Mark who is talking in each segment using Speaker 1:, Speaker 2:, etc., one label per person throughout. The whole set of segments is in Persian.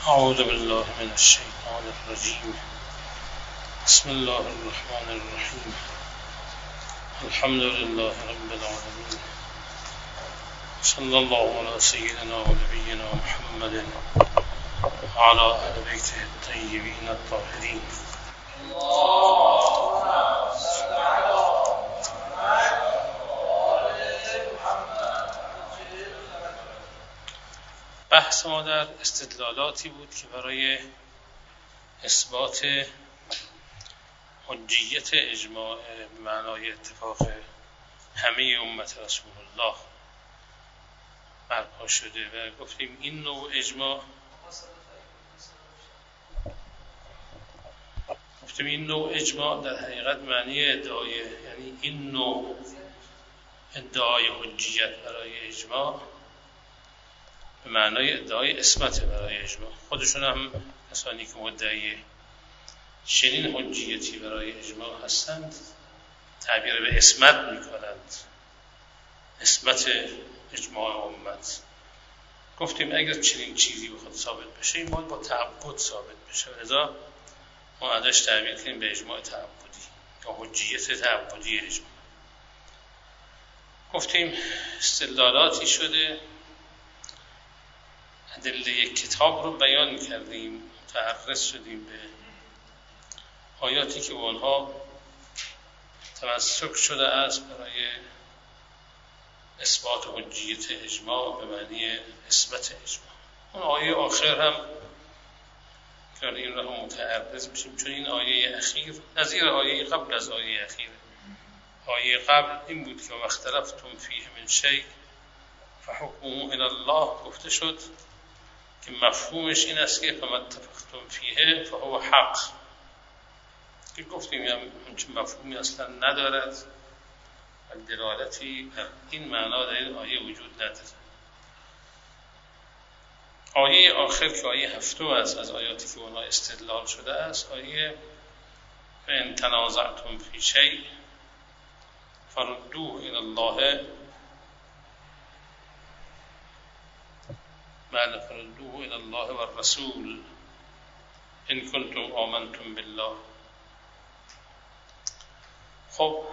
Speaker 1: أعوذ بالله من الشيطان الرجيم. بسم الله الرحمن الرحيم. الحمد لله رب العالمين. صلى الله على سيدنا ونبينا محمد وعلى أهل بيته الطيبين الطاهرين. بحث ما در استدلالاتی بود که برای اثبات حجیت اجماع به معنای اتفاق همه امت رسول الله برپا شده و گفتیم این نوع اجماع در حقیقت معنی ادعای، یعنی این نوع ادعای حجیت برای اجماع به معنای ادعای عصمت برای اجماع. خودشون هم کسانی که مدعی چنین حجیتی برای اجماع هستند تعبیر به عصمت میکنند، عصمت اجماع امت. گفتیم اگر چنین چیزی بخواد ثابت بشه این باید با تعبد ثابت بشه، لذا ما ازش تعبیر کنیم به اجماع تعبدی یا حجیت تعبدی اجماع. گفتیم استدلالاتی شده، ادله یک کتاب رو بیان کردیم، متعرض شدیم به آیاتی که اونها تمسک شده است برای اثبات حجیت اجماع به معنی اثبات اجماع. اون آیه آخر هم که این رو متعرض میشیم، چون این آیه اخیر نظیر آیه قبل از آیه اخیر. آیه قبل این بود که اختلفتم فیه من شیء فحکمه الی الله، گفته شد که مفهومش این است که فما اتفقتم فیه فهو حق، که گفتیم همچون مفهومی اصلا ندارد و دلالتی بر این معنا در این آیه وجود ندارد. آیه آخر که آیه هفتم است از آیاتی که اونها استدلال شده است، آیه فإن تنازعتم فی شیء فردوه الی الله، فردوه الی الله و الرسول ان کنتم آمنتم بالله. خب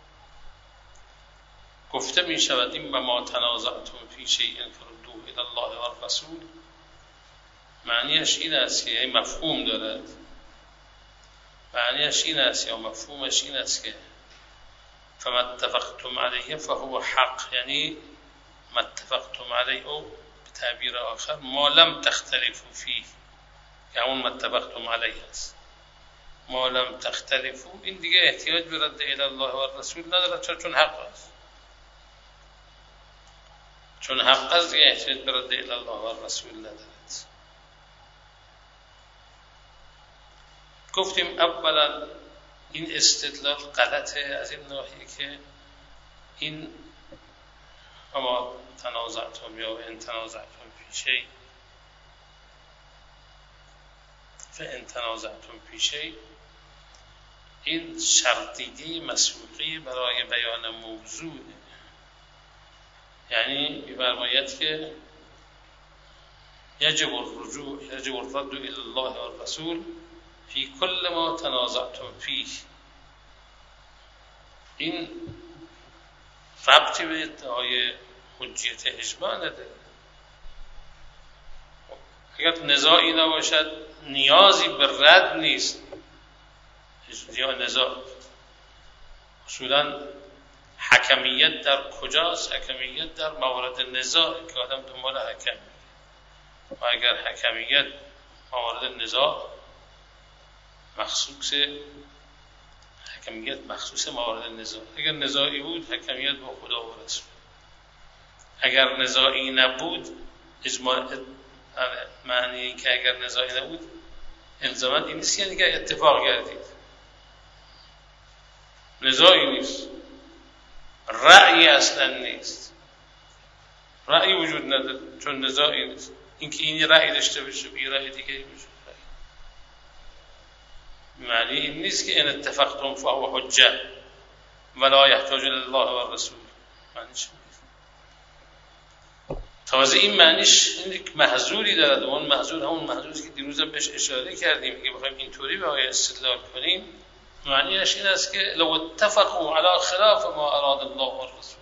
Speaker 1: گفته می شود این و ما تنازعتم فی شیء فردوه الی الله و الرسول، معنیش این است که این مفهوم دارد، معنیش این است یا مفهومش این است که فما اتفقتم علیه فهو حق، یعنی ما اتفقتم علیه به تعبیر آخر ما لم تختلفوا فیه، که همون ما اتفقتم علیه است. ما لم تختلفوا این دیگه احتیاج به رد الی الله و الرسول ندارد، چون حق است. چون حق است دیگه احتیاج به رد الی الله و الرسول ندارد. گفتیم اولا این استدلال غلطه از این ناحیه که این اما تنازعتم یا ان تنازعتم فی شیء فان تنازعتم فی شیء، این شرطیه مسبوقی برای بیان موضوع، یعنی می‌فرماید که یجب الرد الی الله و الرسول فی کل ما تنازعتم فیه. این ربطی به ادعای حجیت اجماع نداره. اگر نزاعی نباشد نیازی به رد نیست. یا نزاع اصولا حکمیت در کجاست؟ حکمیت در موارد نزاع که آدم دنبال حکم، و اگر حکمیت موارد نزاع مخصوص موارد نزاع، اگر نزاعی بود حکمیت با خدا و رسول، اگر نزاعی نبود اجماع، معنی این که اگر نزاعی نبود الزاما این نیست یعنی که اتفاق گردید. نزاعی نیست، رأی اصلا نیست، رأی وجود نداره چون نزاعی نیست. اینکه این رأی داشته باشه بی رأی دیگری وجود معنی این نیست که ان اتفقتم فهو حجه ولا يحتاج الى الله و الرسول، معنی چی؟ تازه این معنیش این یک محظوری دارد. اون محظور همون محظوری که دیروز هم بهش اشاره کردیم که بخوایم اینطوری به آیه استدلال کنیم، معنیش این است که لو اتفقوا علی خلاف ما اراد الله و الرسول،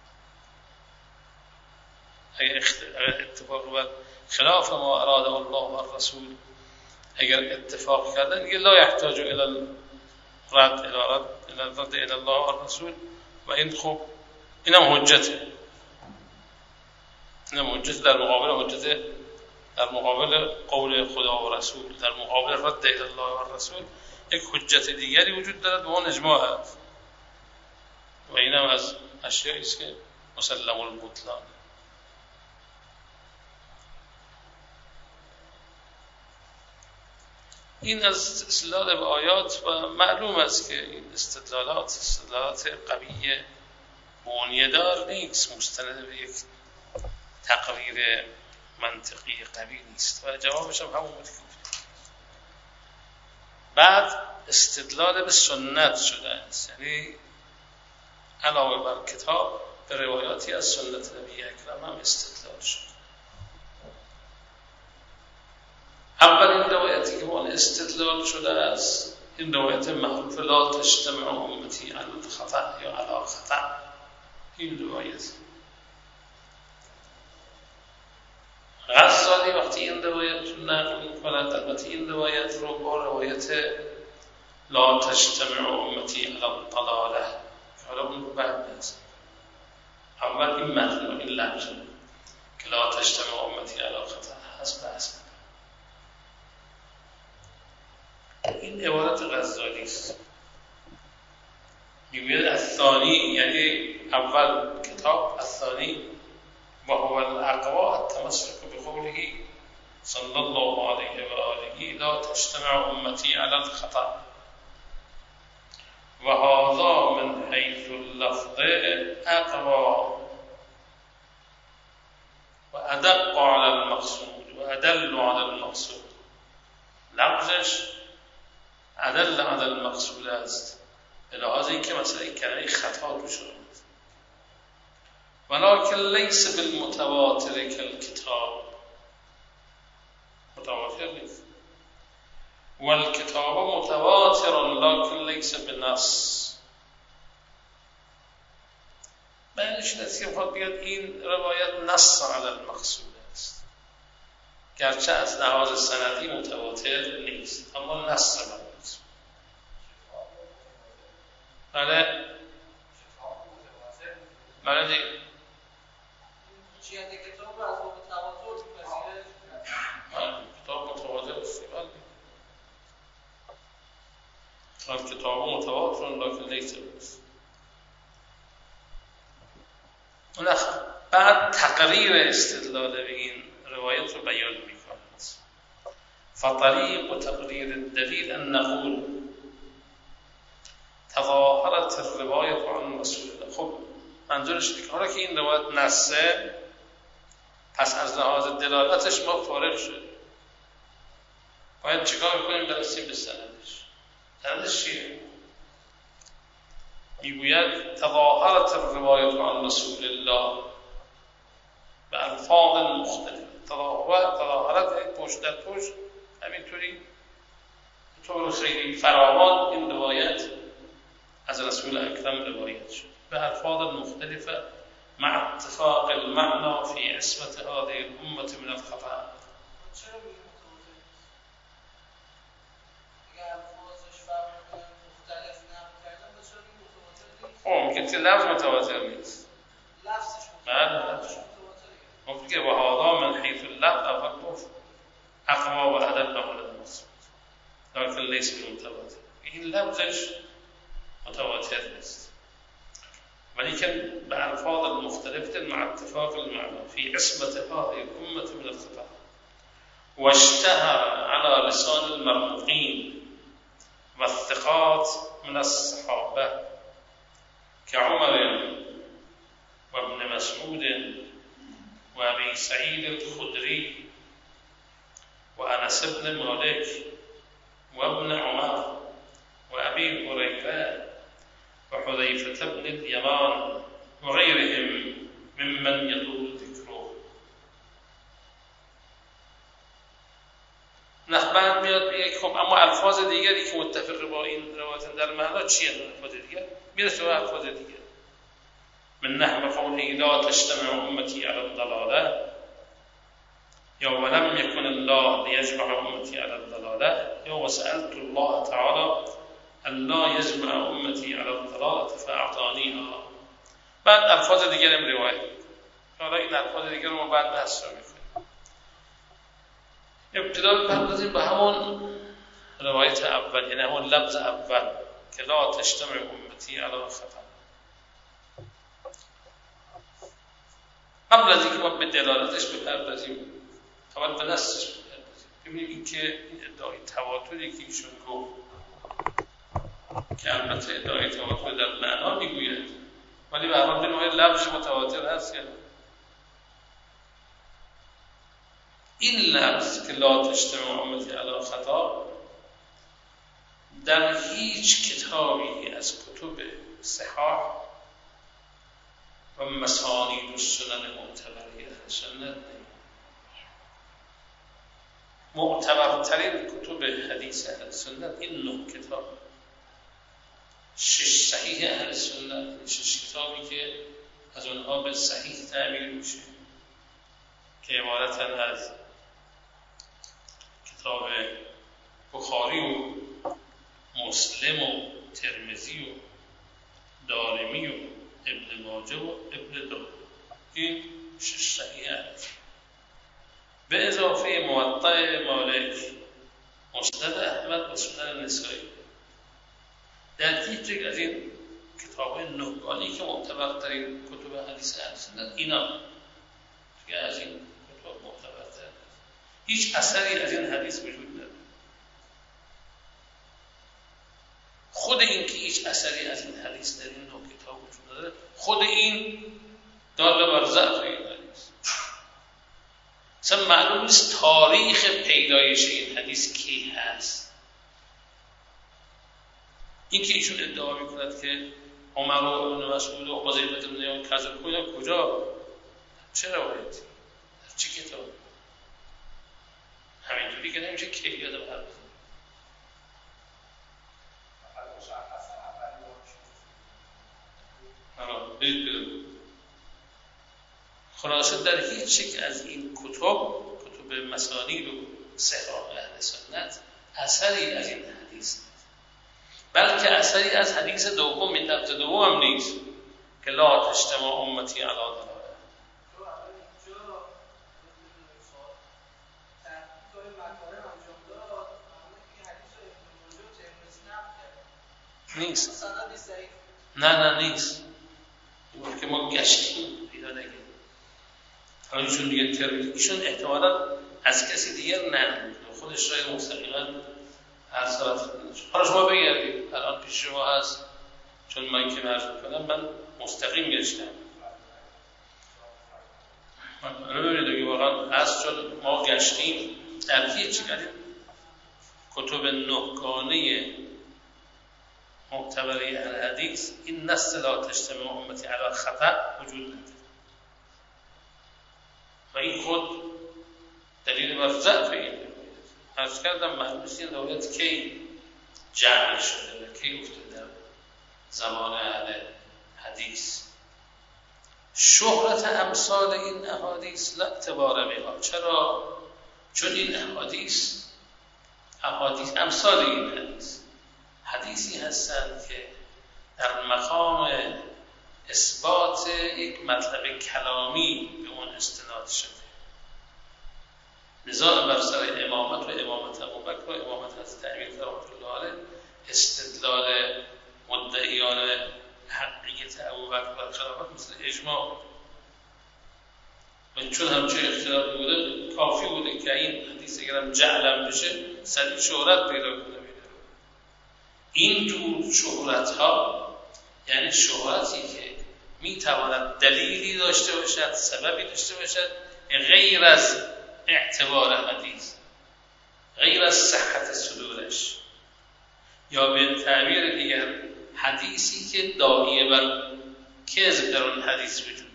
Speaker 1: اگر اتفاق بر خلاف ما اراد الله و الرسول اگر اتفاق کردن دیگه لا يحتاج الى الرد الى الله و الرسول. و این خب اینم حجته، اینم حجت در مقابل قول خدا و رسول، در مقابل رد الى الله و الرسول یک حجت دیگری وجود دارد و اون اجماع است و اینم از اشیایی است که مسلم البطلان. این از استدلال به آیات و معلوم است که این استدلالات قوی بنیه دار نیست، مستند به یک تقریر منطقی قوی نیست و جوابش هم همون بود که بعد استدلال به سنت شده است، یعنی علاوه بر کتاب به روایاتی از سنت نبی اکرم هم استدلال شد. اولین روایتی که اون استدلال شده است این روایت معروف لا تجتمع امتی علی الخطأ یا علی خطأ. این روایت غزالی وقتی این روایت رو نقل می‌کند، البته این روایت رو با روایت لا تجتمع امتی علی الضلاله حالا اون رو بعد نیست، اول این متن و این لفظ که لا تجتمع امتی علی خطأ هست بحث. این عبارت غزالی است، میگوید الثانی یعنی اول کتاب، الثانی و هو الاقوا التمسك بقوله صلی الله علیه و آله لا تجتمع امتی علی الخطأ و هذا من حیث اللفظ اقوا و ادق علی المقصود و ادل علی المقصود. لفظش ادل علی المقصود است به لحاظ اینکه مثلا این کلمه خطا توش آمد، ولکن لیس بالمتواتر کالکتاب، متواتر نیست، والکتاب متواتر لکن لیس بنص. معنیش این است که میخواد بگید این روایت نص علی المقصود است، گرچه از لحاظ سندی متواتر نیست اما نص علی المقصود. بله دیگه
Speaker 2: چیه کتاب از متواتر میپذیره؟
Speaker 1: کتاب متواتر است. کتاب متواتر لکن لیس بنص. بعد تقریر استدلال به این روایت رو بیان می‌کند. فطریق تقریر الدلیل ان نقول تظاهرت الروایت عن رسول الله. خب منظورش اینه که حالا که این روایت نصه پس از لحاظ دلالتش ما فارغ شدیم، باید چیکار کنیم؟ برسیم به سندش. سندش چیه؟ میگوید تظاهرت الروایت عن رسول الله به الفاظ مختلف. تظاهرت پشت در پشت همینطوری طور خیلی فراوان این روایت از رسول اکرم روایت شد به الفاظ مختلفه مع اتفاق المعنى في عصمت هذه الامه من الخطأ.
Speaker 2: چرا میگه متواتر؟ اگر الفاظش مختلف نقل کردن چرا میگه متواتر نیست؟
Speaker 1: میگه که لفظ متواتر نیست،
Speaker 2: لفظش
Speaker 1: متواتره. گفت که و هذا من حیث اللفظ اول گفت اقوا و ادب علی المقصود لکن لیس بالمتواتر. این لفظش متواتر نیست ولیکن به الفاظ مختلفة مع اتفاق المعنى في عصمت هذه الأمة من الخطأ واشتهر على لسان المرموقين والثقات من الصحابة كعمر وابن مسعود وابي سعيد الخدري وأنس بن مالك وابن عمر وأبي هريرة وحذيفة بن اليمان وغيرهم ممن يطول ذكره. نخبر میاد میگه خب اما الفاظ دیگری که متفق با این روایت در معنا چیه؟ الفاظ دیگر میرسه به الفاظ دیگر. من نحو قوله لا تجتمع امتی علی الضلاله یا ولم یکن الله لیجمع امتی علی الضلاله یا وسألت الله تعالی الا یجمع امتی علی الضلاله فاعطانیها. بعد الفاظ دیگر هم روایت. حالا این الفاظ دیگر رو ما بعد بحث رو میکنیم. ابتدا بپردازیم به همون روایت اول، یعنی همون لفظ اول که لا تجتمع امتی علی خطا. قبل از اینکه ما به دلالتش بپردازیم اول به نصش بپردازیم، ببینیم این که این ادعای تواتری که ایشون گفت که البته ادعای تواتر در معنا میگوید ولی به هر حال نوع لفظ متواتر هست. یعنی این لفظ که لا تجتمع امتی علی خطا در هیچ کتابی از کتب صحاح و مسانید و سنن معتبری اهل سنت نیست. معتبرترین کتب حدیث اهل سنت این 9 کتاب، 6 صحیح اهل سنت، 6 کتابی که از اونها به صحیح تعبیر میشه که عبارتن از کتاب بخاری و مسلم و ترمذی و دارمی و ابن ماجه و ابن داود. این 6 صحیح هست به اضافه موطأ مالک، مسند احمد و سنن نسائی. در هیچ یک از این کتاب‌های نهگانی که معتبرترین کتب حدیث اهل سنت اینا که از این کتاب معتبرتر هیچ اثری از این حدیث وجود نداره. خود این که هیچ اثری از این حدیث در این 9 کتاب وجود نداره، خود این دال بر ضعف این حدیث. اصلا معلوم نیست تاریخ پیدایش این حدیث کی هست. این که ایشون ادعا میکند که عمر و ابن مسعود و حذیفه بن یمان کذب کردن، کجا؟ چه روایتی؟ در چه کتاب؟ همینطوری که نمیشه کیفیت رو حل بزنیم. خلاصه در هیچ یک از این کتب مسانید و صحاح اهل سنت اثری از این حدیث نیست، بلکه اثری از حدیث دوم، این لفظ دوم هم نیست که لا تجتمع امتی علی ضلاله. نیست. نه نیست. این که ما گشتیم پیدا نگیریم. حالا ایشون دیگه ترمید، ایشون احتمالا از کسی دیگر نه خودش رای مستقیما هر ساعت حالا شما بگردید الان پیش شما هست، چون من که مرز میکنم من مستقیم گشتم. ببینید اگه واقعا هست، چون ما گشتیم در هیچ کتب نهگانه معتبری اهل حدیث این نص لا تجتمع امتی علی خطا وجود نداره و این خود دلیل بر ضعف این روایت. عرض کردم معلوم است این روایت کی جمع شده و کی افتاده در زمان اهل حدیث. شهرت امثال این احادیث لا اعتبار بها. چرا؟ چون این احادیث امثال این حدیثی هستند که در مقام اثبات یک مطلب کلامی به اون استناد شده. نزاع بر سر امامت و امامت ابوبکر و امامت حضرت امیر رحمة الله علیه، استدلال مدعیان حقیقت ابوبکر بر خلافت مثل اجماع و چون همچه اختلافی بوده کافی بوده که این حدیث اگرم جعلم بشه سریع شهرت پیدا کنه. این جور شهرت ها یعنی شهرتی که میتواند دلیلی داشته باشد، سببی داشته باشد غیر از اعتبار حدیث، غیر از صحت صدورش، یا به تعبیر دیگر حدیثی که داعیه بر کذب در اون حدیث وجود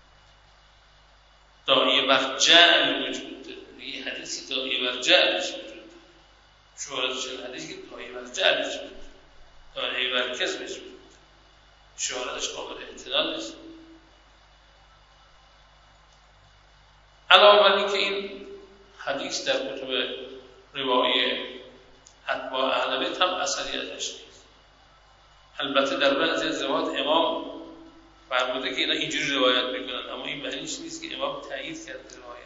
Speaker 1: داره، داعیه بر جعل وجود داره. یه حدیثی داعیه بر جعلش وجود شهرت چنین حدیثی که دایی بر جعلش بود، دایی بر کذبش بود، شهرتش قابل اعتدال نیست. علاوه بر اینکه این حدیث در کتب روایی اتباع اهل بیت هم اثری ازش نیست. البته در بعضی از روایات امام فرموده که اینا اینجوری روایت میکنن، اما این معنیش نیست که امام تایید کرده روایت.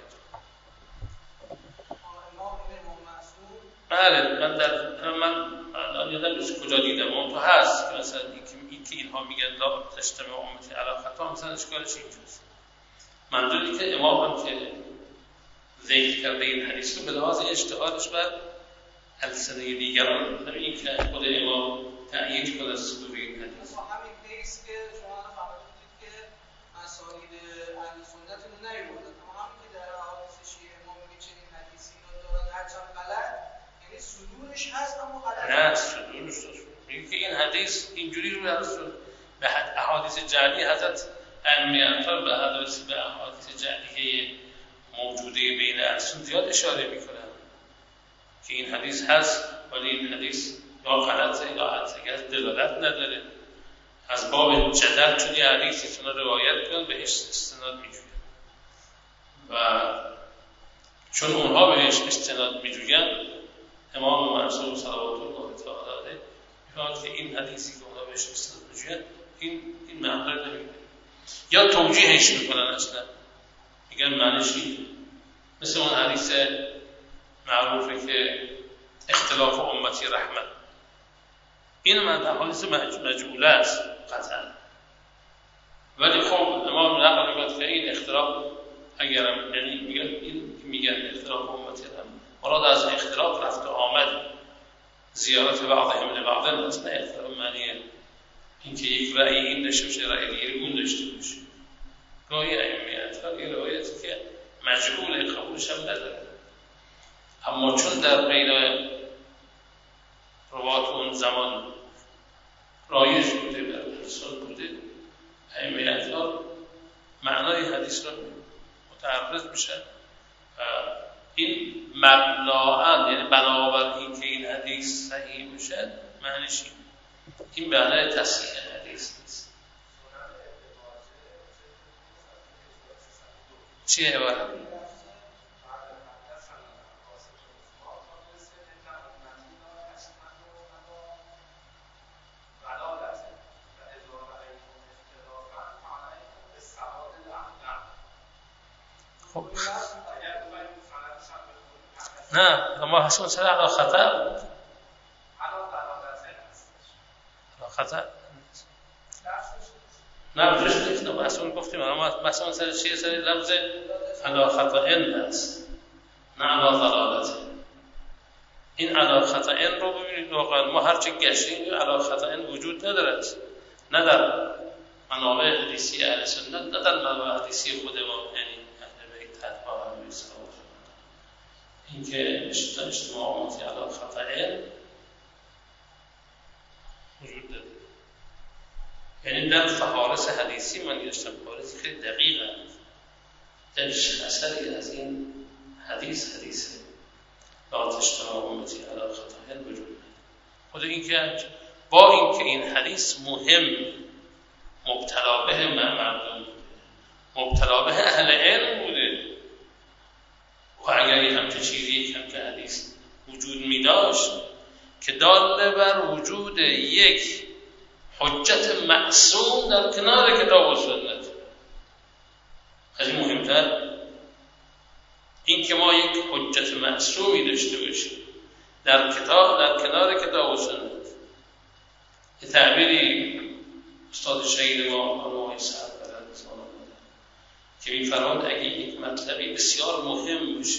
Speaker 1: بله، من الان یادم نیست کجا دیدم، اون تو هست که مثلا اینکه اینها میگن لا تجتمع امتی علی خطا، مثلا اشکالش اینجاست. منظوری که امام هم که ذکر کرده این حدیث رو به لحاظ اجتهادش بر السنه دیگران، همین که خود امام تأیید کنه صدور این حدیث.
Speaker 2: همین بیس که شما فرمودید که مسائل اهل سنت رو نیوردن، اما همین که در احادیث شیعه امام میگه چنین حدیثی رو دارن هرچند غلط، یعنی صدورش هست اما غلط. نه
Speaker 1: صدورش میگه که این حدیث اینجوری رو به احادیث جعلی حضرت ائمه به احادیث جعلیه موجوده بین اهل زیاد اشاره میکنن که این حدیث هست، ولی این حدیث یا غلطه یا اصلا دلالت نداره. از باب جدل چون یه حدیثی تونه روایت کنن بهش استناد میجوین و چون اونها بهش استناد میجوین، امام معصوم صلوات الله تعالی علیه میگه که این حدیثی که اونها بهش استناد میجوین این معنی رو نمیده یا توجیهش میکنن، اصلا میگن معنیش اینه. مثل اون حدیث معروفه که اختلاف امتی رحمت، این من حدیث مجعوله است قطعا، ولی خب امام نقل میگه که این اختلاف اگرم یعنی میگن اختلاف امتی رحمت مراد از اختلاف رفت و آمد، زیارت بعضهم لبعض، مثلا اختلاف معنی اینکه یک رأی این داشته باشه رأی دیگری اون داشته باشه. گاهی ائمه اطهار این روایتی که مجعول قبولش هم نداره، اما چون در بین روات اون زمان رایج بوده و ارسال بوده، ائمه اطهار معنای حدیث را متعرض میشن و این مبناً، یعنی بنابر این که این حدیث صحیح میشه معنیش این معنای تصحیح حدیث نیست. چیه عبارت؟ خب نه، اما حسن سر علا خطا بود، علا خطا نه بجاش نیست، محسون گفتیم اما محسون سر چیه؟ سر لفظ علا خطا این است، نه علا ضلالت. این علا خطا این رو ببینید واقعا ما هرچه گشتیم علا خطا این وجود نداره، نه در منابع حدیثی اهل سنت، نه در منابع حدیثی خود ما، یعنی اهل بیت اتباع اهل بیت این که اجتماعاتی علا خطا این وجود داره. یعنی در فهارس حدیثی من گشتم، فهارسی خیلی دقیقه، درش اثری از این حدیث لا تجتمع امتی علی خطاین وجود نداره. خود این که با این که این حدیث مهم مبتلا به مردم بوده، مبتلا به اهل علم بوده و اگر این همچه چیزی کم که حدیث وجود می داشت که داله بر وجود یک حجت معصوم در کنار کتاب و سنت، از این مهمتر این که ما یک حجت معصومی داشته باشیم در کنار کتاب و سنت. یه تعبیری استاد شهید ما آقای سعد که می‌فرماند اگه یک مطلبی بسیار مهم باشه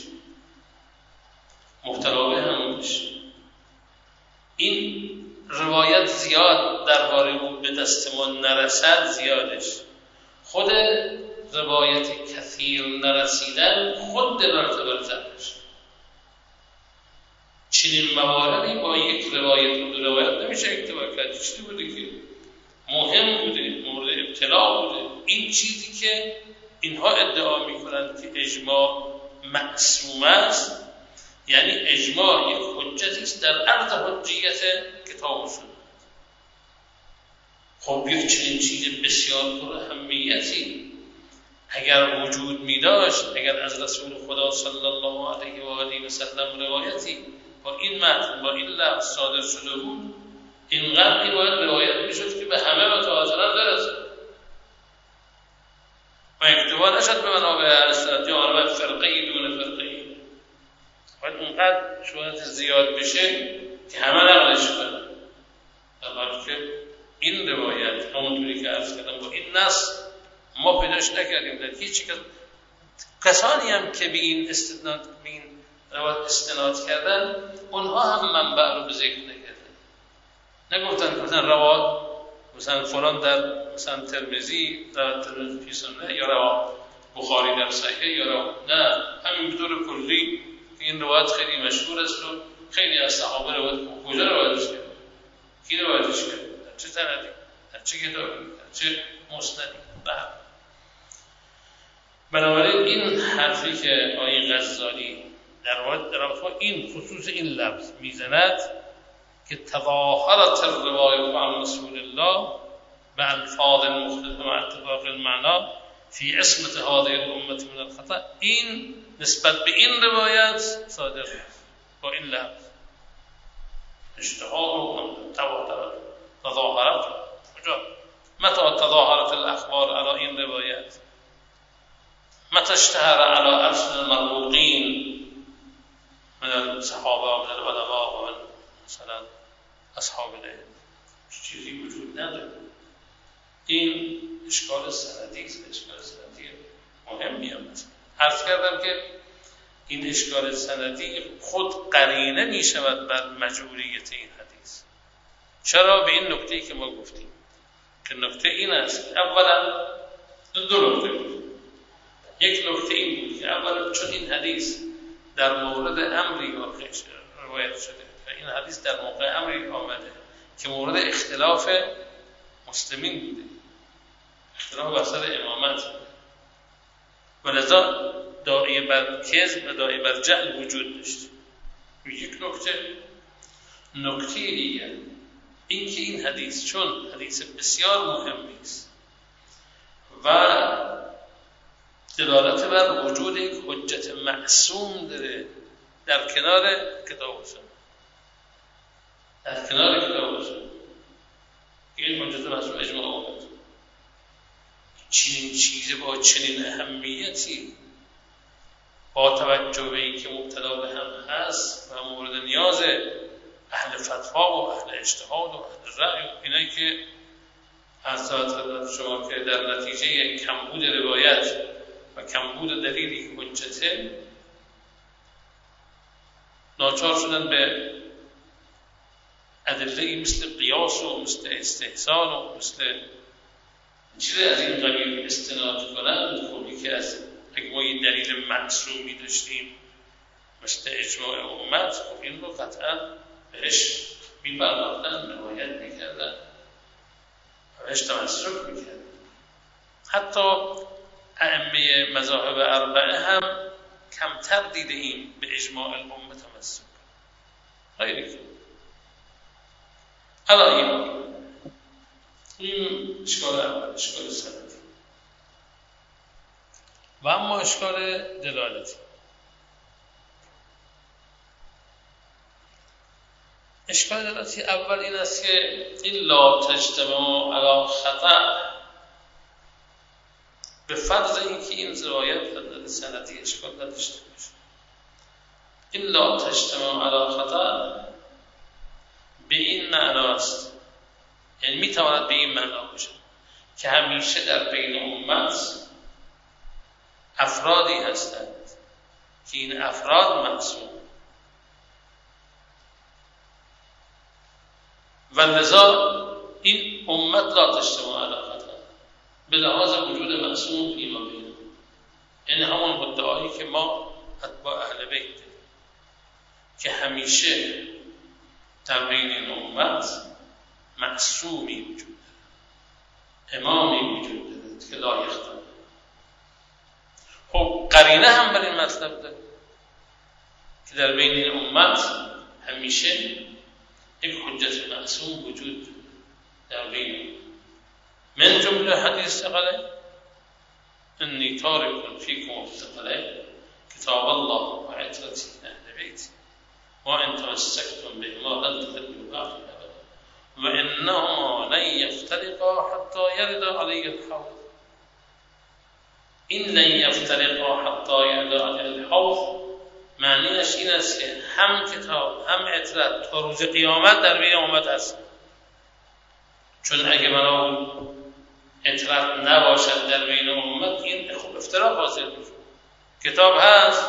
Speaker 1: مبتلا به هم باشه، این روایت زیاد درباره او به دست ما نرسد، زیادش خود روایت کثیر نرسیدن خود مرتبه زدش. چنین مواردی با یک روایت و دو روایت نمیشه اکتفا کرد. چیزی بوده که مهم بوده، مورد ابتلا بوده. این چیزی که اینها ادعا میکنند که اجماع معصوم است، یعنی اجماع یک حجتی است در عرض حجیت کتاب و سنت. خب یک چنین چیز بسیار پر اهمیتی اگر وجود می داشت، اگر از رسول خدا صلی الله علیه و آله و سلم روایتی با این متن با این لفظ صادر شده بود، اینقدر باید روایت می شد که به همه متواترا برسه و اکتفا نشد به منابع اهل سنت یا منابع فرقه‌ای دون فرقه‌ای. باید اونقدر شهرت زیاد بشه که همه نقلش کنن. در که این روایت همونطوری که عرض کردم با این نص ما پیداش نکردیم در هیچ کسانی هم که به این روایت استناد کردن اونها هم منبع رو به ذکر نکردن. نگفتن روایت مثلا فلان در مثلا ترمذی در فی سنن یا روایت بخاری در صحیح یا روایت، نه، همین به طور کلی این روایت خیلی مشهور است و خیلی از صحابه روایت کجا روایتش کرد، کی روایتش کرد، در چه سندی، در چه کتابی، در چه مسندی. بنابراین این حرفی که آقای غزالی در رابطه با این خصوص این لفظ میزند که تظاهرت الروایت عن رسول الله بالفاظ مختلفه مع اتفاق المعنى فی عصمت هذه الامه من الخطا، این نسبت به این روایت صادر با این لفظ اشتهار و تظاهرت. کجا؟ متى تظاهرت الاخبار على این روایت؟ متى اشتهر على ألسن المرموقين من الصحابة ومن العلماء ومن مثلا أصحاب العلم؟ چیزی وجود نداره. این اشکال سندی است، اشکال سندی مهمی هم است. عرض کردم که این اشکال سندی خود قرینه می شود بر مجبوریت این حدیث. چرا؟ به این نکته‌ای که ما گفتیم که نکته این است، اولا دو نکته بود. یک نکته این بود که اولا چون این حدیث در مورد امری روایت شده و این حدیث در موقع امری آمده که مورد اختلاف مسلمین بوده، اختلاف بسر امامت، و لذا داعی بر کذب و داعی بر جهل وجود داشت. یک نکته دیگر این که این حدیث چون حدیث بسیار مهمی است و دلالت بر وجود یک حجت معصوم داره در کنار کتاب و سنت، در کنار کتاب و سنت این حجت معصوم اجماع آمد. چنین چیزی با چنین اهمیتی با توجه به این که مبتلا به هم هست و مورد نیاز اهل فتوا و اهل اجتهاد و اهل رأی و اینایی که از شما که در نتیجه کمبود روایت و کمبود دلیلی حجته ناچار شدن به ادله‌ای مثل قیاس و مثل استحسان و مثل چیزی از این قبیل استناد کنند. خب که از اگه ما یه دلیل معصومی داشتیم مثل اجماع امت، خب این رو قطعا بهش می‌پرداختن، روایت می‌کردن و بهش تمسک می‌کردن. حتی ائمه مذاهب اربعه هم کمتر دیده ایم به اجماع الامه تمسک. غیری که الان این اشکال اول، اشکال سندی. و اما اشکال دلالتی. اشکال دلالتی اول این است که این لا تجتمع علی خطأ به فرض اینکه این روایت در سندی اشکال نداشته باشه، این لا تجتمع علی خطأ به این معناست، یعنی میتواند به این معنا باشه که همیشه در بین امت افرادی هستند که این افراد معصوم و لذا این امت لا تجتمع علی خطأ به لحاظ وجود معصوم فیما بینهم. یعنی همون ادعایی که ما اتباع اهل بیت داریم که همیشه در بین این امت معصومی وجود داره، امامی وجود داره که لا یختلف. خب قرینه هم بر این مطلب داره که در بین این امت همیشه یک حجت معصوم وجود در بین. من جمله حدیث ثقله انی تارک فیکم الثقلین کتاب الله و عترتی اهل بیتی و ان تمسکتم بهما لن تضلوا بعد ابدا و انهما لن یفترقا حتی یرد علی الحوض. این لن یفترقا حتی یرد علی الحوض معنیش این است که هم کتاب هم عترت تا روز قیامت در بین امت هست. چون اگه بنا عترت نباشد در بین امت این خب افتراق حاصل میشه. کتاب هست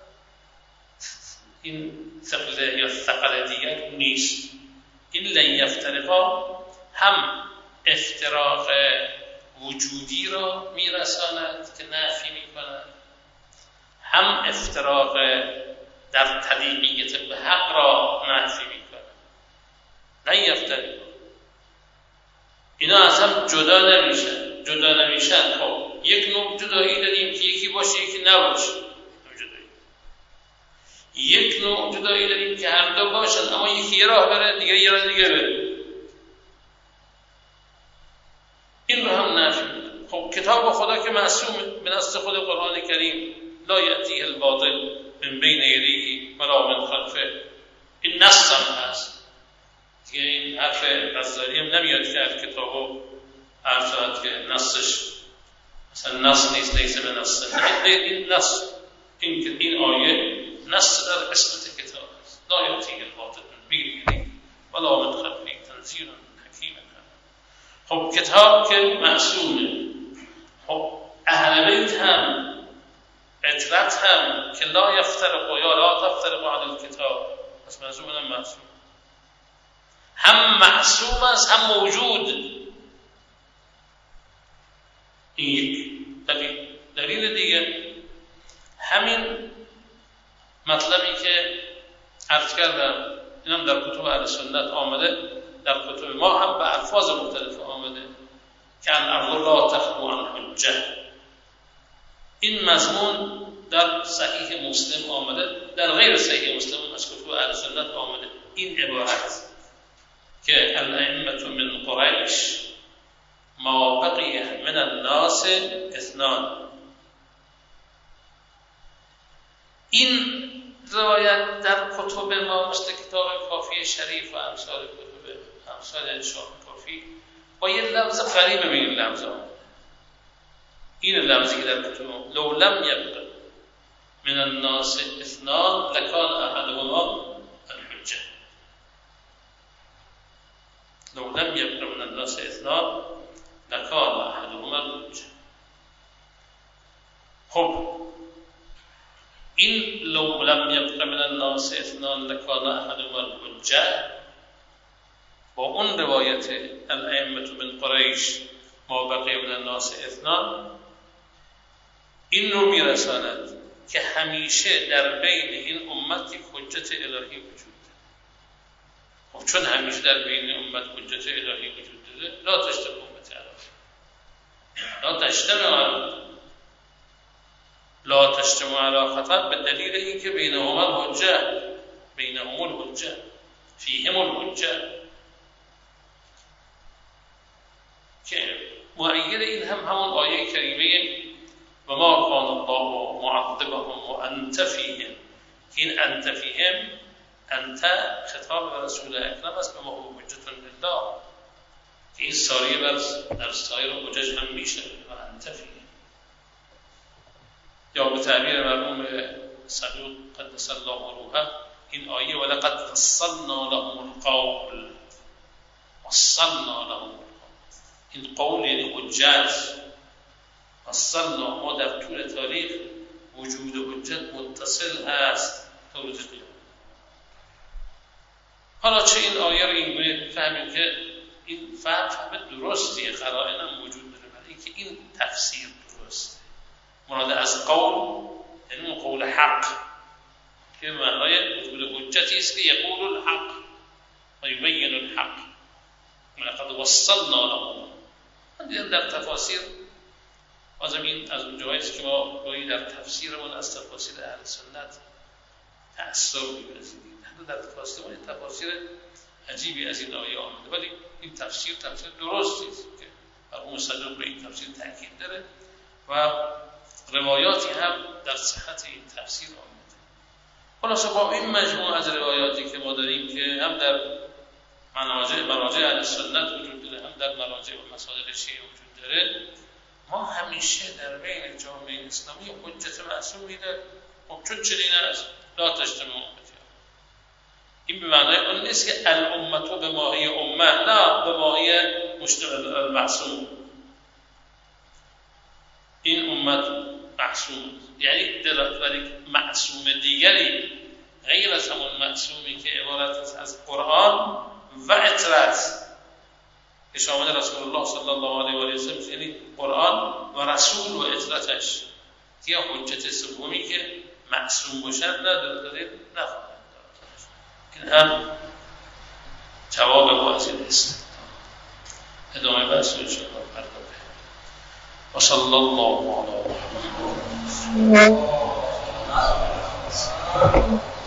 Speaker 1: این ثقل یا ثقل دیگر نیست. این لن یفترقا هم افتراق وجودی را میرساند که نفی میکند، هم افتراق در طبیعیت به حق را نفی میکند. لن یفترقا اینا از هم جدا نمیشن. خب یک نوع جدایی داریم که یکی باشه یکی نباشه، یک نوع جدایی داریم که هر دو باشن اما یکی یه راه بره دیگه یه راه دیگه بره. این رو هم نفی میکنه. خب کتاب خدا که معصومه به نص خود قرآن کریم لا یأتیه الباطل من بین یدیه ولا من خلفه، این نص هم هست دیگه. این حرف غزالی هم نمیاد که از کتابو عرض شد که نصش مثلا نص نیست، لیس به نص. این نص، این آیه نص در اسمت کتاب است. لا یأتیه الباطل من بین یدیه ولا من خلفه تنزیل حکیم. خب کتاب که معصومه، خب اهل بیت هم عترت هم که لا یفترقوا یا لا تفترقوا علی الکتاب، پس معصوم هم معصوم، هم معصوم است هم موجود. این یک دلیل دیگه همین مطلبی که عرض کردم اینم در کتب اهل سنت آمده، در کتب ما هم به الفاظ مختلف آمده که الارض لا تخلو عن حجه. این مضمون در صحیح مسلم آمده، در غیر صحیح مسلم از کتب اهل سنت آمده این عبارت که الائمة من قریش ما بقی من الناس اثنان. این روایت در کتب ما مثل کتاب کافی شریف و امثال شاه کافی با یه لفظ قریب به این لفظ آمده. این لفظی که در کتب ما لو لم یبق من الناس اثنان لکان احدهما الحجه. لو لم یبق من الناس اثنان لکان احدهما الحجه. خب این لو لم یبق من الناس اثنان لکان احدهما الحجه با اون روایت الائمة من قریش ما بقی من الناس اثنان این رو میرساند که همیشه در بین این امت یک حجت الهی وجود داره. خب چون همیشه در بین امت حجت الهی وجود داره لا تجتمع امت لا تجتمع علی خطا به دلیل اینکه بینهم الحجه فیهم الحجه که مؤید این همون آیه کریمه و ما کان الله معذبهم و انت فیهم. این انت فیهم، انت خطاب به رسول اکرم است به ما هو حجت لله که این ساریه در سایر حجج هم میشه و انت فیهم. یا به تعبیر مرحوم صدوق قدس الله روحه این آیه ولقد فصلنا لهم القول این قول یعنی حجت. فصلنا ما در طول تاریخ وجود حجت متصل هست تا روز قیامت. حالا چه این آیه رو اینگونه بفهمیم که این فهم درستیه، قرائن هم وجود داره برای اینکه این تفسیر درسته. مراد از قول یعنی اون قول حق که معنای وجود حجتی است که یقول الحق و یبین الحق. ولقد وصلنا لهم. من در تفاسیر از اون جایی است که ما گاهی در تفسیرمون از تفاسیر اهل سنت تأثیر می‌پذیریم. حتی در فلسطین تفاسیر عجیبی از این آیه آمده، ولی این تفسیر درستی است که مرحوم صدوق به این تفسیر تاکید داره و روایاتی هم در صحت این تفسیر آمده. خلاصه با این مجموعه از روایاتی که ما داریم که هم در مراجع اهل سنت وجود داره، هم در مراجع و مصادر شیعه وجود داره، ما همیشه در بین جامعه اسلامی حجت معصومی داریم. خب چون چنین است لا تجتمع امتی. این به معنای اون نیست که الامت به ماهی امه، نه، به ماهی مجتمع المعصوم. این امت معصوم، یعنی در معصوم دیگری غیر از همون معصومی که عبارت است از قرآن و اطرت که شامل رسول الله صلی الله علیه و آله و سلم، یعنی قرآن و رسول و اطرتش، یا حجت سومی که معصوم باشد نداره، نخواهد داشت. این هم جواب ما از این است. ادامه بحث رو شما پرداخته. و صلی الله علی محمد.